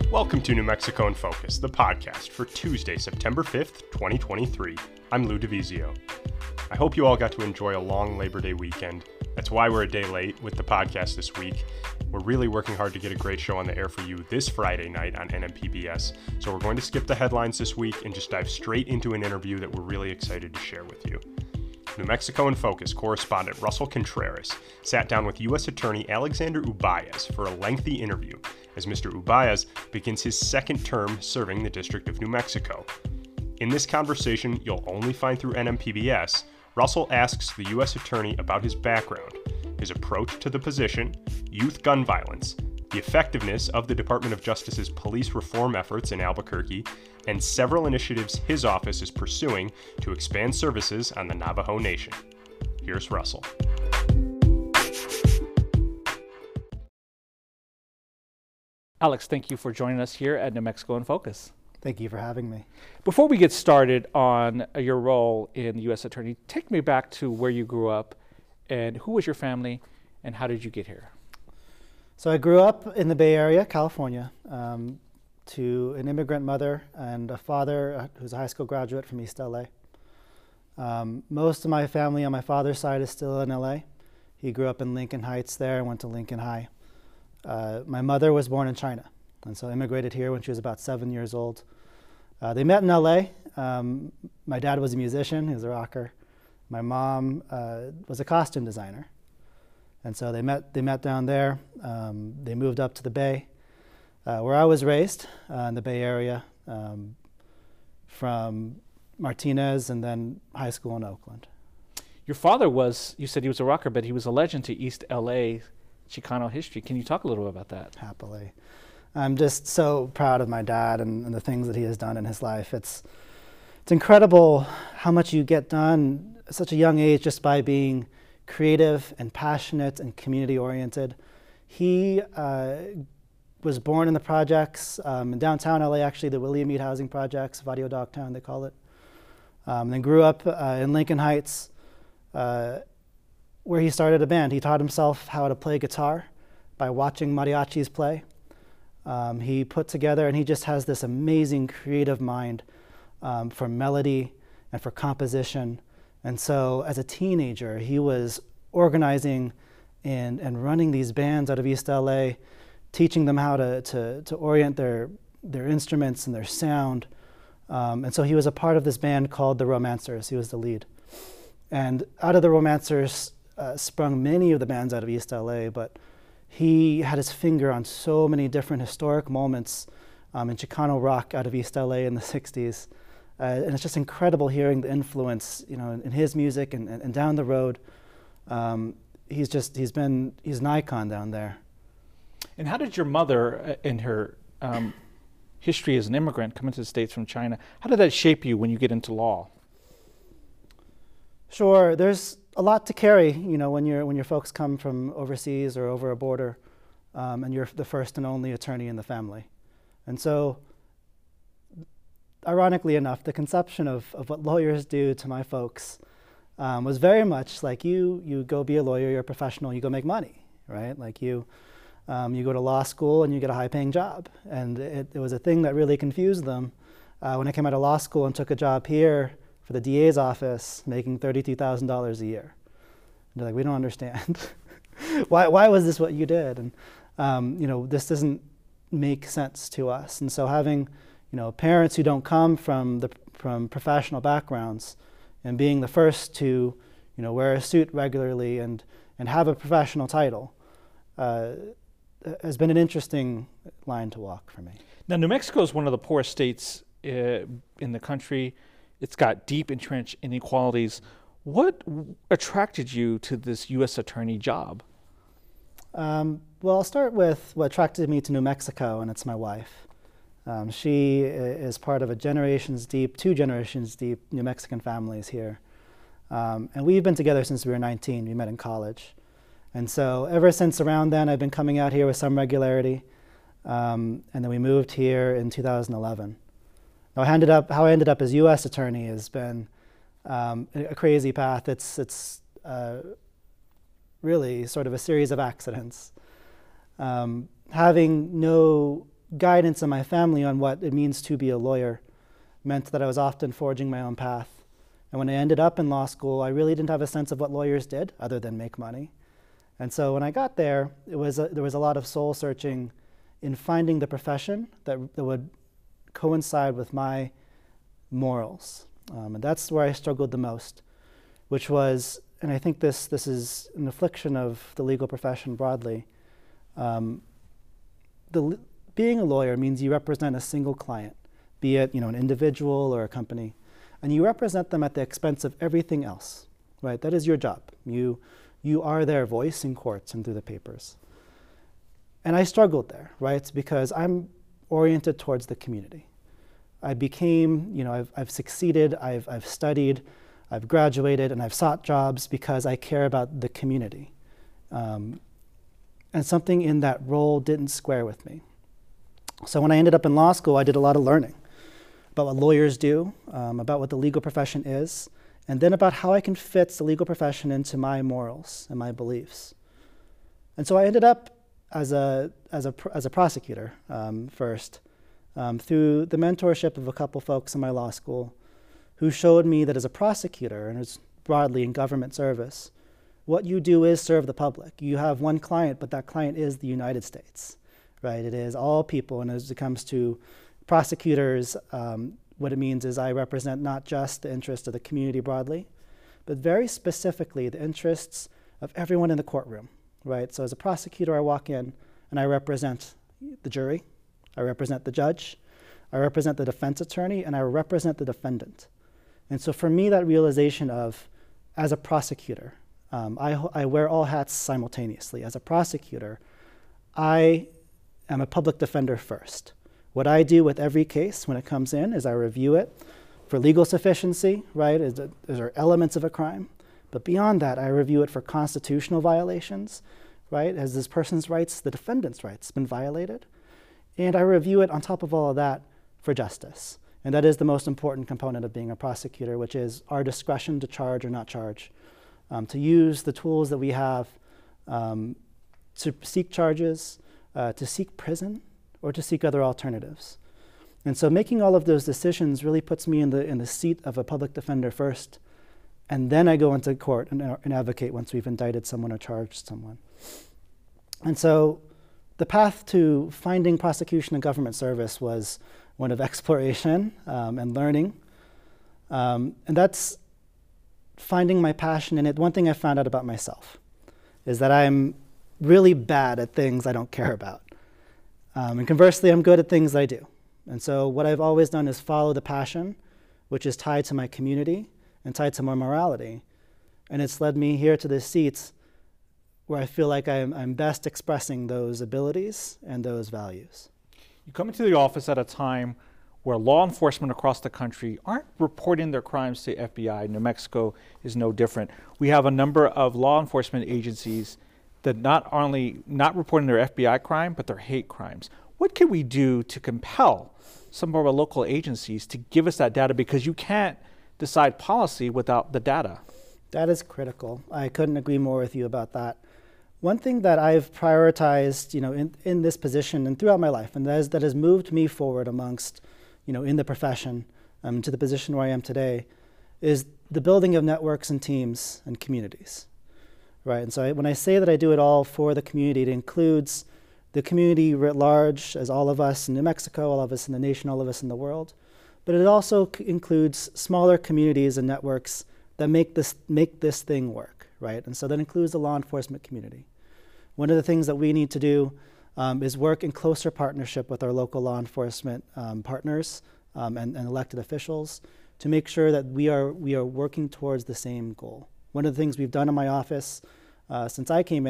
Welcome to New Mexico in Focus, the podcast for Tuesday, September 5th, 2023. I'm Lou DeVizio. I hope you all got to enjoy a long Labor Day weekend. That's why we're a day late with the podcast this week. We're really working hard to get a great show on the air for you this Friday night on NMPBS, so we're going to skip the headlines this week and just dive straight into an interview that we're really excited to share with you. New Mexico in Focus correspondent Russell Contreras sat down with U.S. Attorney Alexander Ubaez for a lengthy interview as Mr. Ubaez begins his second term serving the District of New Mexico. In this conversation you'll only find through NMPBS, Russell asks the U.S. Attorney about his background, his approach to the position, youth gun violence, the effectiveness of the Department of Justice's police reform efforts in Albuquerque, and several initiatives his office is pursuing to expand services on the Navajo Nation. Here's Russell. Alex, thank you for joining us here at New Mexico in Focus. Thank you for having me. Before we get started on your role in the U.S. Attorney, take me back to where you grew up and who was your family and how did you get here? So I grew up in the Bay Area, California, to an immigrant mother and a father who's a high school graduate from East LA. Most of my family on my father's side is still in LA. He grew up in Lincoln Heights there and went to Lincoln High. My mother was born in China and so immigrated here when she was about 7 years old. They met in LA. My dad was a musician, he was a rocker. My mom was a costume designer. And so they met down there. They moved up to the Bay, where I was raised in the Bay Area, from Martinez and then high school in Oakland. Your father you said he was a rocker, but he was a legend to East LA Chicano history. Can you talk a little bit about that? Happily. I'm just so proud of my dad and the things that he has done in his life. It's incredible how much you get done at such a young age just by being creative and passionate and community-oriented. He was born in the projects in downtown LA, actually the William Meade Housing Projects, Vadio Dogtown they call it. Then grew up in Lincoln Heights, where he started a band. He taught himself how to play guitar by watching mariachis play. He put together, and he just has this amazing creative mind for melody and for composition. And so as a teenager, he was organizing and running these bands out of East LA, teaching them how to orient their instruments and their sound. And so he was a part of this band called the Romancers. He was the lead. And out of the Romancers sprung many of the bands out of East LA, but he had his finger on so many different historic moments in Chicano rock out of East LA in the 60s. And it's just incredible hearing the influence, in his music and down the road. He's an icon down there. And how did your mother, in her history as an immigrant, come into the States from China, how did that shape you when you get into law? Sure, there's a lot to carry, when your folks come from overseas or over a border, and you're the first and only attorney in the family. And so, ironically enough, the conception of what lawyers do to my folks was very much like you go be a lawyer, you're a professional, you go make money, right? Like you go to law school and you get a high-paying job. And it was a thing that really confused them. When I came out of law school and took a job here for the DA's office, making $32,000 a year. And they're like, we don't understand. Why was this what you did? And this doesn't make sense to us. And so having parents who don't come from professional backgrounds and being the first to wear a suit regularly and have a professional title has been an interesting line to walk for me. Now, New Mexico is one of the poorest states in the country. It's got deep entrenched inequalities. What attracted you to this U.S. Attorney job? Well, I'll start with what attracted me to New Mexico, and it's my wife. She is part of two generations deep New Mexican families here. And we've been together since we were 19. We met in college. And so ever since around then, I've been coming out here with some regularity. And then we moved here in 2011. Now, how I ended up as U.S. Attorney has been a crazy path. It's really sort of a series of accidents. Having no guidance in my family on what it means to be a lawyer meant that I was often forging my own path. And when I ended up in law school, I really didn't have a sense of what lawyers did other than make money. And so when I got there, there was a lot of soul searching in finding the profession that would coincide with my morals. And that's where I struggled the most, which was, and I think this is an affliction of the legal profession broadly, being a lawyer means you represent a single client, be it an individual or a company, and you represent them at the expense of everything else, right? That is your job. You are their voice in courts and through the papers. And I struggled there, right? Because I'm oriented towards the community. I became, I've succeeded, I've studied, I've graduated, and I've sought jobs because I care about the community. And something in that role didn't square with me. So when I ended up in law school, I did a lot of learning about what lawyers do, about what the legal profession is, and then about how I can fit the legal profession into my morals and my beliefs. And so I ended up as a prosecutor first, through the mentorship of a couple folks in my law school who showed me that as a prosecutor, and as broadly in government service, what you do is serve the public. You have one client, but that client is the United States, right? It is all people, and as it comes to prosecutors, what it means is I represent not just the interests of the community broadly, but very specifically the interests of everyone in the courtroom, right? So as a prosecutor, I walk in and I represent the jury, I represent the judge, I represent the defense attorney, and I represent the defendant. And so for me, that realization of, as a prosecutor, I wear all hats simultaneously. As a prosecutor, I am a public defender first. What I do with every case when it comes in is I review it for legal sufficiency, right? Is there elements of a crime? But beyond that, I review it for constitutional violations, right? Has this person's rights, the defendant's rights, been violated? And I review it on top of all of that for justice. And that is the most important component of being a prosecutor, which is our discretion to charge or not charge, to use the tools that we have to seek charges, to seek prison, or to seek other alternatives. And so making all of those decisions really puts me in the seat of a public defender first, and then I go into court and advocate once we've indicted someone or charged someone. And so the path to finding prosecution and government service was one of exploration and learning. And that's finding my passion in it. One thing I found out about myself is that I'm really bad at things I don't care about. And conversely, I'm good at things I do. And so what I've always done is follow the passion, which is tied to my community and tied to my morality. And it's led me here to the seats where I feel like I'm best expressing those abilities and those values. You come into the office at a time where law enforcement across the country aren't reporting their crimes to FBI. New Mexico is no different. We have a number of law enforcement agencies that not only not reporting their FBI crime, but their hate crimes. What can we do to compel some of our local agencies to give us that data? Because you can't decide policy without the data. That is critical. I couldn't agree more with you about that. One thing that I've prioritized, in this position and throughout my life, and that has moved me forward amongst, in the profession to the position where I am today, is the building of networks and teams and communities, right? And so when I say that I do it all for the community, it includes the community writ large, as all of us in New Mexico, all of us in the nation, all of us in the world, but it also includes smaller communities and networks that make this thing work, right? And so that includes the law enforcement community. One of the things that we need to do is work in closer partnership with our local law enforcement partners and elected officials to make sure that we are working towards the same goal. One of the things we've done in my office since I came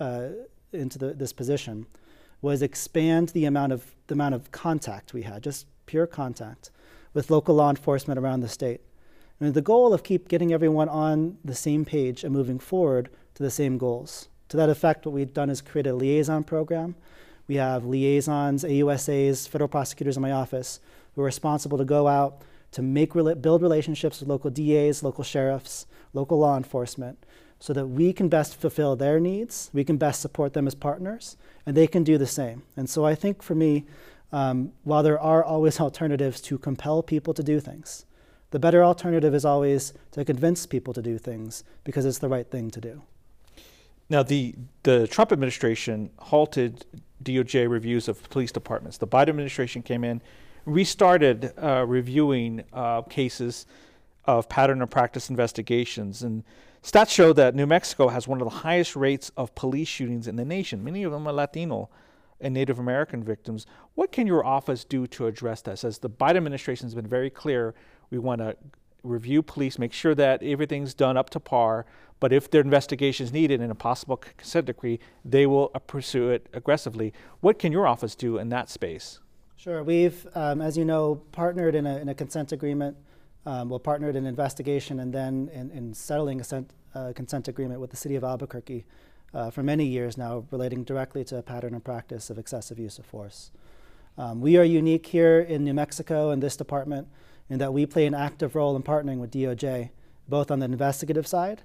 into this position was expand the amount of contact we had, just pure contact, with local law enforcement around the state. And the goal of keep getting everyone on the same page and moving forward to the same goals. To that effect, what we've done is create a liaison program. We have liaisons, AUSAs, federal prosecutors in my office who are responsible to go out to build relationships with local DAs, local sheriffs, local law enforcement, so that we can best fulfill their needs, we can best support them as partners, and they can do the same. And so I think for me, while there are always alternatives to compel people to do things, the better alternative is always to convince people to do things because it's the right thing to do. Now, the Trump administration halted DOJ reviews of police departments. The Biden administration came in, restarted reviewing cases of pattern and practice investigations. And stats show that New Mexico has one of the highest rates of police shootings in the nation. Many of them are Latino and Native American victims. What can your office do to address this? As the Biden administration has been very clear, we want to review police, make sure that everything's done up to par, but if their investigation is needed in a possible consent decree, they will pursue it aggressively. What can your office do in that space? Sure. We've, as you know, partnered in a consent agreement. Partnered in investigation and then in settling a consent agreement with the city of Albuquerque for many years now, relating directly to a pattern and practice of excessive use of force. We are unique here in New Mexico in this department in that we play an active role in partnering with DOJ, both on the investigative side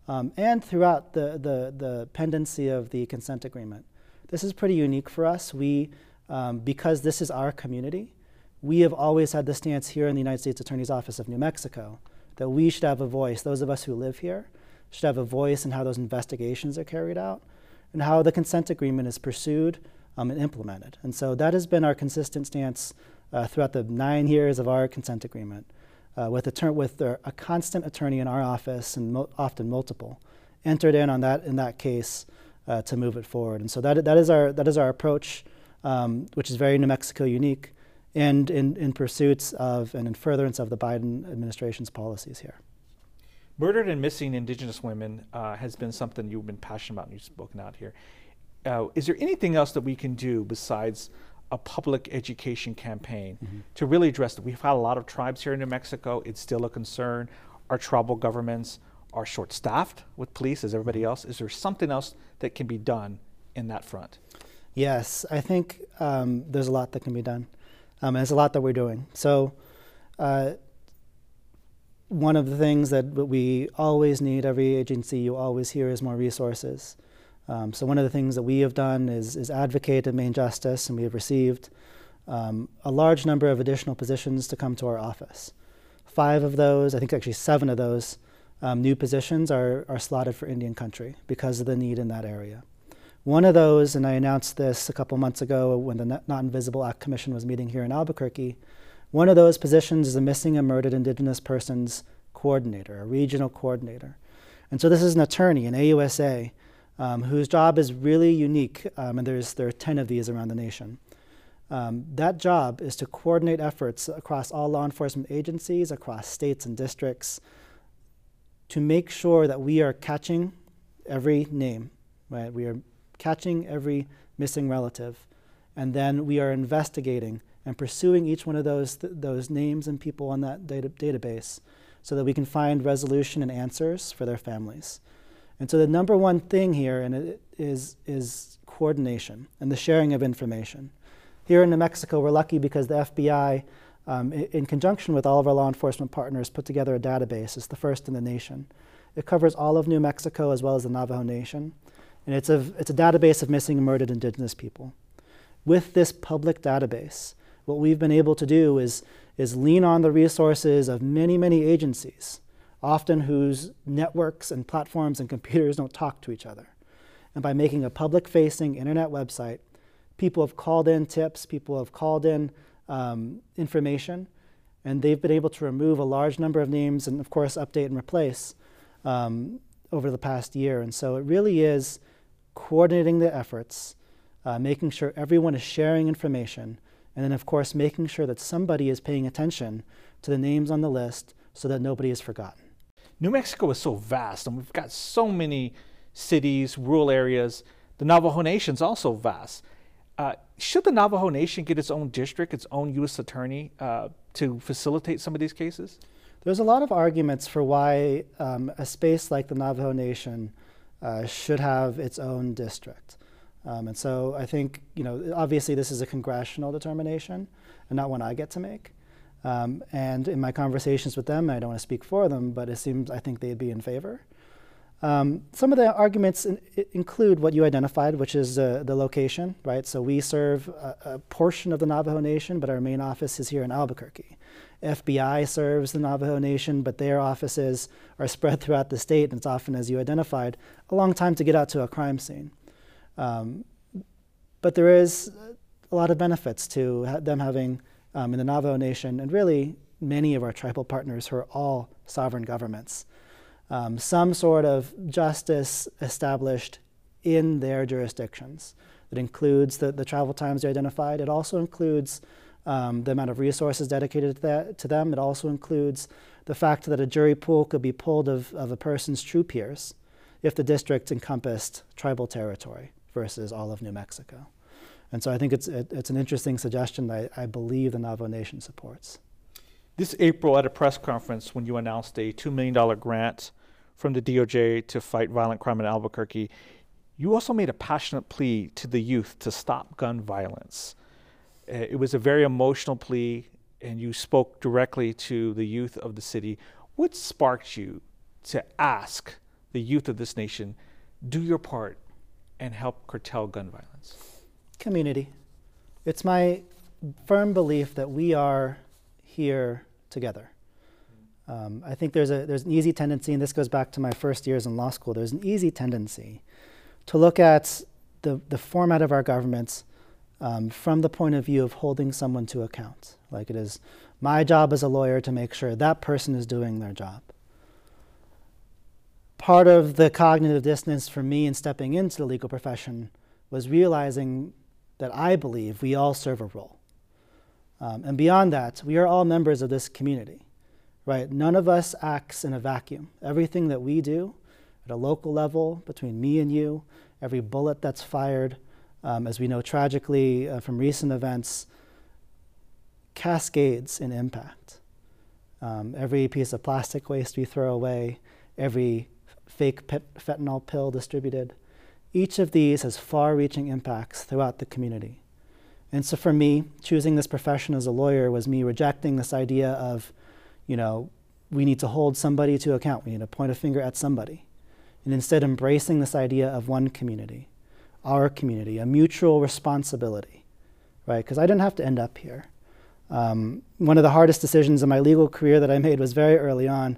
and throughout the pendency of the consent agreement. This is pretty unique for us. We, because this is our community, we have always had the stance here in the United States Attorney's Office of New Mexico that we should have a voice, those of us who live here, should have a voice in how those investigations are carried out and how the consent agreement is pursued and implemented. And so that has been our consistent stance throughout the 9 years of our consent agreement, with a constant attorney in our office, and often multiple, entered in that case to move it forward. And so that is our approach, which is very New Mexico unique, and in pursuits of and in furtherance of the Biden administration's policies here. Murdered and missing Indigenous women has been something you've been passionate about and you've spoken out here. Is there anything else that we can do besides a public education campaign to really address it? We've had a lot of tribes here in New Mexico. It's still a concern. Our tribal governments are short-staffed with police as everybody else. Is there something else that can be done in that front? Yes, I think there's a lot that can be done. And there's a lot that we're doing. So one of the things that we always need, every agency you always hear, is more resources. So one of the things that we have done is advocate in Maine Justice, and we have received a large number of additional positions to come to our office. 5 of those, I think actually 7 of those new positions are slotted for Indian country because of the need in that area. One of those, and I announced this a couple months ago when the Not Invisible Act Commission was meeting here in Albuquerque, one of those positions is a missing and murdered Indigenous persons coordinator, a regional coordinator. And so this is an attorney, an AUSA, whose job is really unique, and there are 10 of these around the nation. That job is to coordinate efforts across all law enforcement agencies, across states and districts, to make sure that we are catching every name, right? We are catching every missing relative, and then we are investigating and pursuing each one of those names and people on that database so that we can find resolution and answers for their families. And so the number one thing here is coordination and the sharing of information. Here in New Mexico, we're lucky because the FBI, in conjunction with all of our law enforcement partners, put together a database. It's the first in the nation. It covers all of New Mexico as well as the Navajo Nation. And it's a database of missing and murdered Indigenous people. With this public database, what we've been able to do is lean on the resources of many, many agencies, often whose networks and platforms and computers don't talk to each other. And by making a public-facing internet website, people have called in tips, people have called in information, and they've been able to remove a large number of names and, of course, update and replace over the past year. And so it really is coordinating the efforts, making sure everyone is sharing information, and then, of course, making sure that somebody is paying attention to the names on the list so that nobody is forgotten. New Mexico is so vast, and we've got so many cities, rural areas. The Navajo Nation's also vast. Should the Navajo Nation get its own district, its own U.S. attorney to facilitate some of these cases? There's a lot of arguments for why a space like the Navajo Nation should have its own district. And so I think, obviously this is a congressional determination and not one I get to make. And in my conversations with them, I don't want to speak for them, but I think they'd be in favor. Some of the arguments include what you identified, which is the location, right? So we serve a portion of the Navajo Nation, but our main office is here in Albuquerque. FBI serves the Navajo Nation, but their offices are spread throughout the state, and it's often, as you identified, a long time to get out to a crime scene. But there is a lot of benefits to them having, in the Navajo Nation, and really many of our tribal partners who are all sovereign governments, some sort of justice established in their jurisdictions. That includes the travel times you identified. It also includes the amount of resources dedicated to them. It also includes the fact that a jury pool could be pulled of a person's true peers if the district encompassed tribal territory versus all of New Mexico. And so I think it's an interesting suggestion that I believe the Navajo Nation supports. This April at a press conference when you announced a $2 million grant from the DOJ to fight violent crime in Albuquerque, you also made a passionate plea to the youth to stop gun violence. It was a very emotional plea, and you spoke directly to the youth of the city. What sparked you to ask the youth of this nation, do your part and help curtail gun violence? Community. It's my firm belief that we are here together. I think there's an easy tendency, and this goes back to my first years in law school, there's an easy tendency to look at the format of our governments from the point of view of holding someone to account. Like it is my job as a lawyer to make sure that person is doing their job. Part of the cognitive dissonance for me in stepping into the legal profession was realizing that I believe we all serve a role. And beyond that, we are all members of this community, right? None of us acts in a vacuum. Everything that we do at a local level, between me and you, every bullet that's fired, as we know tragically from recent events, cascades in impact. Every piece of plastic waste we throw away, every fake fentanyl pill distributed, each of these has far-reaching impacts throughout the community. And so for me, choosing this profession as a lawyer was me rejecting this idea of, we need to hold somebody to account, we need to point a finger at somebody, and instead embracing this idea of one community, our community, a mutual responsibility, right? Because I didn't have to end up here. One of the hardest decisions in my legal career that I made was very early on,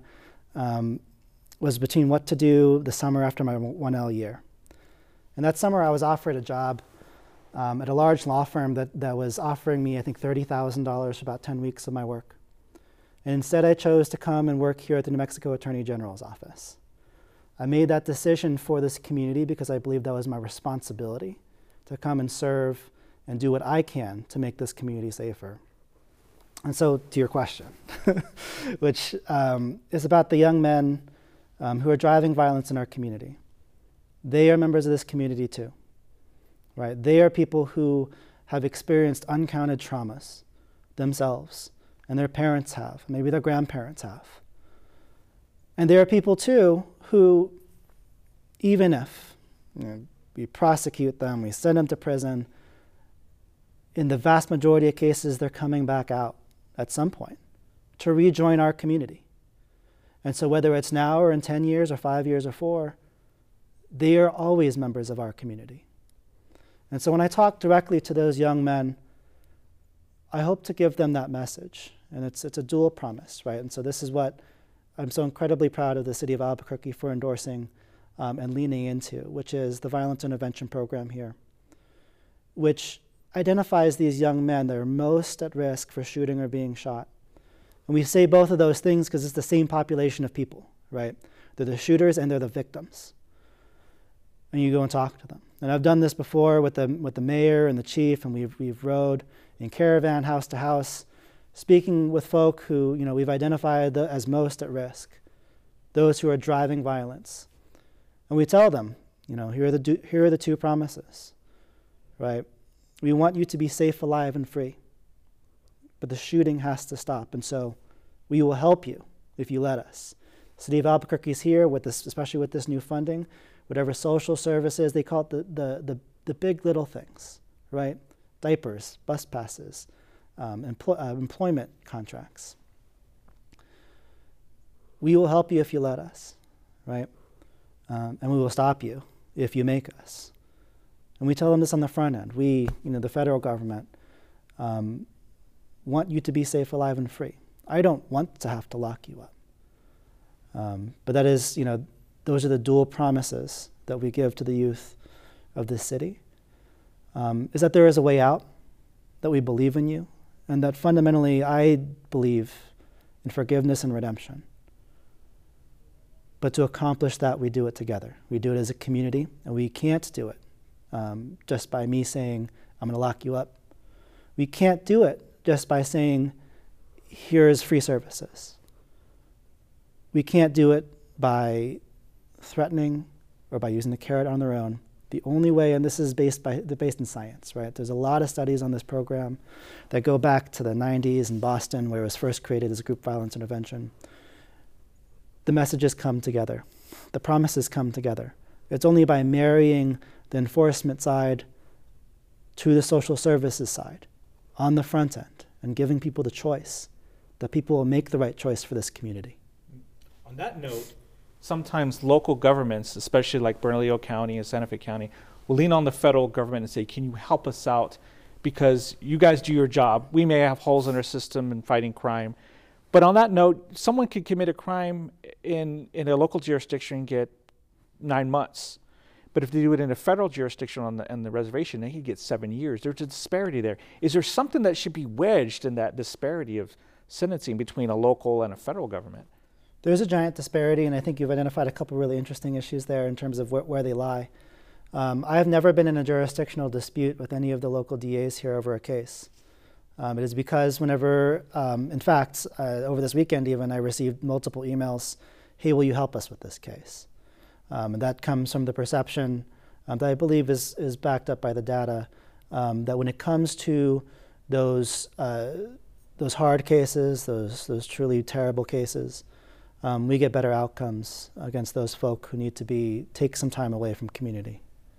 was between what to do the summer after my 1L year. And that summer I was offered a job at a large law firm that was offering me, I think, $30,000 for about 10 weeks of my work. And instead I chose to come and work here at the New Mexico Attorney General's office. I made that decision for this community because I believe that was my responsibility to come and serve and do what I can to make this community safer. And so to your question, which is about the young men who are driving violence in our community. They are members of this community too, right? They are people who have experienced uncounted traumas themselves, and their parents have, maybe their grandparents have. And there are people too who, even if we prosecute them, we send them to prison, in the vast majority of cases, they're coming back out at some point to rejoin our community. And so whether it's now or in 10 years or 5 years or 4, they are always members of our community. And so when I talk directly to those young men, I hope to give them that message. And it's a dual promise, right? And so this is what I'm so incredibly proud of the city of Albuquerque for endorsing and leaning into, which is the Violence Intervention Program here, which identifies these young men that are most at risk for shooting or being shot. And we say both of those things because it's the same population of people, right? They're the shooters and they're the victims. And you go and talk to them. And I've done this before with the mayor and the chief, and we've rode in caravan house to house, speaking with folk who we've identified as most at risk, those who are driving violence. And we tell them, here are the two promises, right? We want you to be safe, alive, and free. But the shooting has to stop. And so we will help you if you let us. The city of Albuquerque is here, with this, especially with this new funding, whatever social services, they call it the big little things, right? Diapers, bus passes, employment contracts. We will help you if you let us, right? and we will stop you if you make us. And we tell them this on the front end. We, the federal government, want you to be safe, alive, and free. I don't want to have to lock you up. But that is, those are the dual promises that we give to the youth of this city, is that there is a way out, that we believe in you, and that fundamentally I believe in forgiveness and redemption. But to accomplish that, we do it together. We do it as a community, and we can't do it just by me saying, I'm going to lock you up. We can't do it just by saying, here's free services. We can't do it by threatening or by using the carrot on their own. The only way, and this is based in science, right? There's a lot of studies on this program that go back to the 90s in Boston, where it was first created as a group violence intervention. The messages come together. The promises come together. It's only by marrying the enforcement side to the social services side on the front end and giving people the choice that people will make the right choice for this community. On that note, sometimes local governments, especially like Bernalillo County and Santa Fe County, will lean on the federal government and say, can you help us out? Because you guys do your job. We may have holes in our system in fighting crime. But on that note, someone could commit a crime in a local jurisdiction and get 9 months. But if they do it in a federal jurisdiction on the reservation, they could get 7 years. There's a disparity there. Is there something that should be wedged in that disparity of sentencing between a local and a federal government? There's a giant disparity, and I think you've identified a couple really interesting issues there in terms of where they lie. I have never been in a jurisdictional dispute with any of the local DAs here over a case. It is because whenever, in fact, over this weekend even, I received multiple emails, hey, will you help us with this case? And that comes from the perception that I believe is backed up by the data, that when it comes to those hard cases, those truly terrible cases, we get better outcomes against those folk who need to take some time away from community.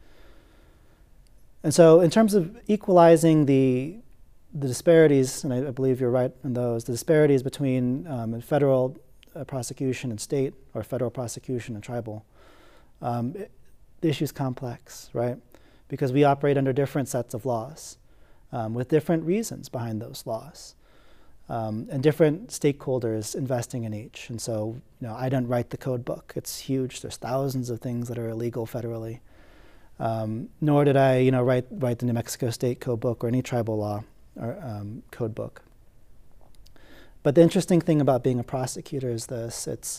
And so in terms of equalizing the disparities, and I believe you're right in those, the disparities between federal prosecution and state, or federal prosecution and tribal, the issue is complex, right? Because we operate under different sets of laws with different reasons behind those laws. And different stakeholders investing in each. And so, I don't write the code book. It's huge. There's thousands of things that are illegal federally. Nor did I, write the New Mexico State code book or any tribal law or code book. But the interesting thing about being a prosecutor is this: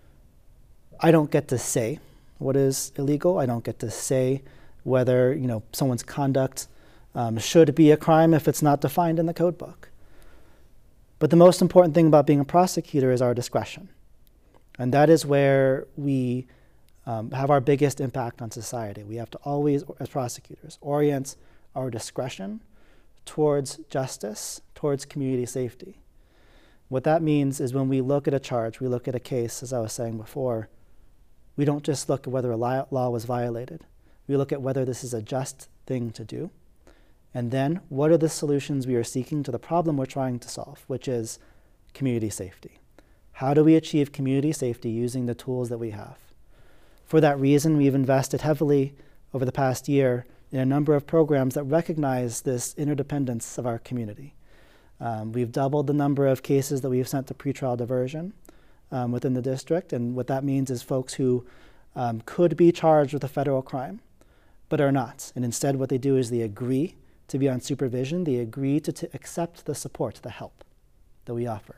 I don't get to say what is illegal. I don't get to say whether someone's conduct should be a crime if it's not defined in the code book. But the most important thing about being a prosecutor is our discretion. And that is where we have our biggest impact on society. We have to always, as prosecutors, orient our discretion towards justice, towards community safety. What that means is when we look at a charge, we look at a case, as I was saying before, we don't just look at whether a law was violated. We look at whether this is a just thing to do. And then, what are the solutions we are seeking to the problem we're trying to solve, which is community safety? How do we achieve community safety using the tools that we have? For that reason, we've invested heavily over the past year in a number of programs that recognize this interdependence of our community. We've doubled the number of cases that we've sent to pretrial diversion within the district, and what that means is folks who could be charged with a federal crime, but are not. And instead, what they do is they agree to be on supervision. They agree to accept the support, the help that we offer.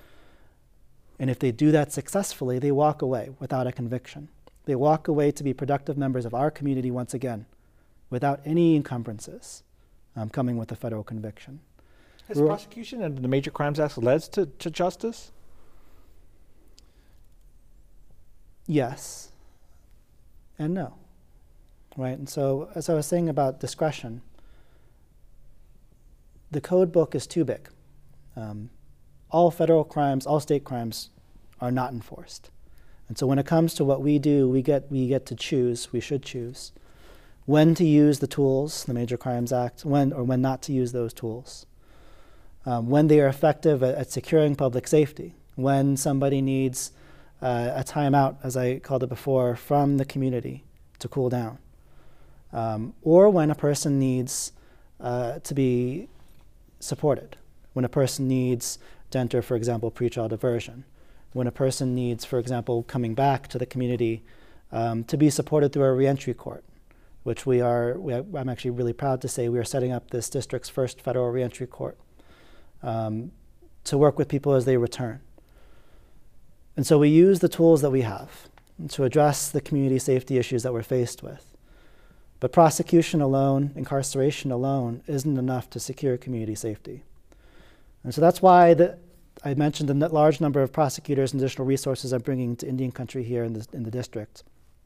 And if they do that successfully, they walk away without a conviction. They walk away to be productive members of our community once again, without any encumbrances coming with a federal conviction. Has prosecution under the Major Crimes Act led to justice? Yes and no, right? And so, as I was saying about discretion, the code book is too big. All federal crimes, all state crimes are not enforced. And so when it comes to what we do, we get to choose, we should choose, when to use the tools, the Major Crimes Act, when not to use those tools. When they are effective at securing public safety, when somebody needs a timeout, as I called it before, from the community to cool down. Or when a person needs to be supported, when a person needs to enter, for example, pretrial diversion, when a person needs, for example, coming back to the community to be supported through a reentry court, which I'm actually really proud to say we are setting up this district's first federal reentry court to work with people as they return. And so we use the tools that we have to address the community safety issues that we're faced with. But prosecution alone, incarceration alone, isn't enough to secure community safety. And so that's why I mentioned the large number of prosecutors and additional resources I'm bringing to Indian Country here in the district.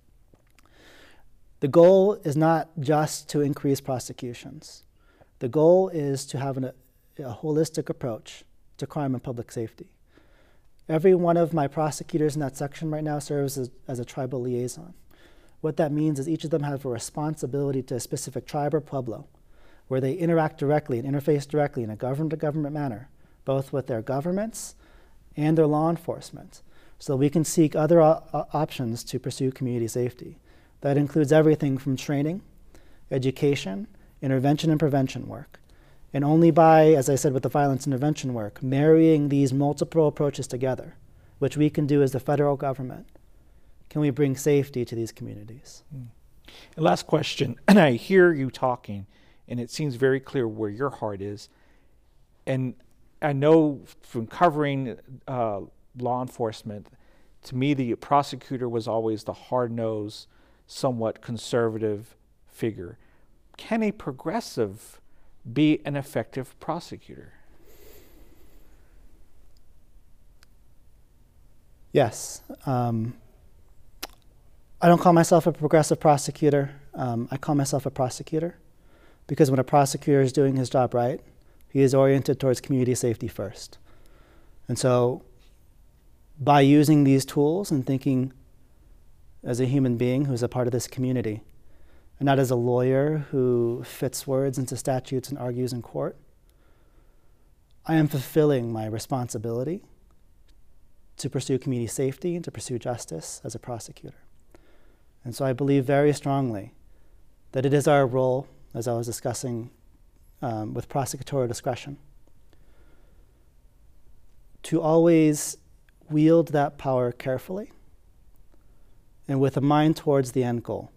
The goal is not just to increase prosecutions. The goal is to have a holistic approach to crime and public safety. Every one of my prosecutors in that section right now serves as a tribal liaison. What that means is each of them have a responsibility to a specific tribe or pueblo, where they interact directly and interface directly in a government-to-government manner, both with their governments and their law enforcement, so that we can seek other options to pursue community safety. That includes everything from training, education, intervention and prevention work. And only by, as I said with the violence intervention work, marrying these multiple approaches together, which we can do as the federal government, can we bring safety to these communities. And last question, and I hear you talking, and it seems very clear where your heart is. And I know from covering law enforcement, to me the prosecutor was always the hard-nosed, somewhat conservative figure. Can a progressive be an effective prosecutor? Yes. I don't call myself a progressive prosecutor. I call myself a prosecutor because when a prosecutor is doing his job right, he is oriented towards community safety first. And so by using these tools and thinking as a human being who's a part of this community, and not as a lawyer who fits words into statutes and argues in court, I am fulfilling my responsibility to pursue community safety and to pursue justice as a prosecutor. And so I believe very strongly that it is our role, as I was discussing with prosecutorial discretion, to always wield that power carefully and with a mind towards the end goal.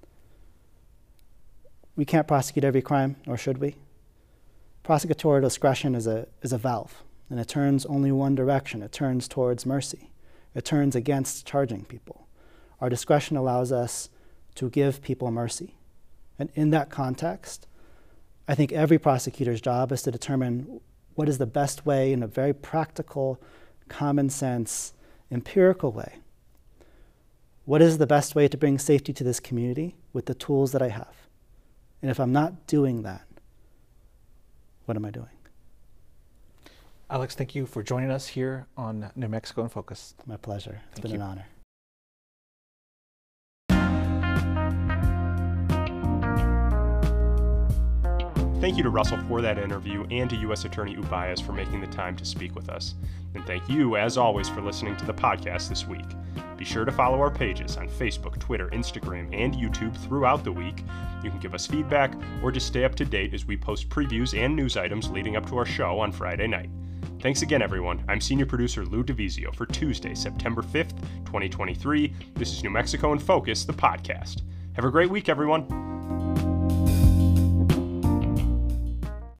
We can't prosecute every crime, nor should we. Prosecutorial discretion is a valve, and it turns only one direction. It turns towards mercy. It turns against charging people. Our discretion allows us to give people mercy. And in that context, I think every prosecutor's job is to determine what is the best way, in a very practical, common sense, empirical way. What is the best way to bring safety to this community with the tools that I have? And if I'm not doing that, what am I doing? Alex, thank you for joining us here on New Mexico in Focus. My pleasure. It's been an honor. Thank you to Russell for that interview and to U.S. Attorney Ubayas for making the time to speak with us. And thank you, as always, for listening to the podcast this week. Be sure to follow our pages on Facebook, Twitter, Instagram, and YouTube throughout the week. You can give us feedback or just stay up to date as we post previews and news items leading up to our show on Friday night. Thanks again, everyone. I'm Senior Producer Lou DeVizio for Tuesday, September 5th, 2023. This is New Mexico in Focus, the podcast. Have a great week, everyone.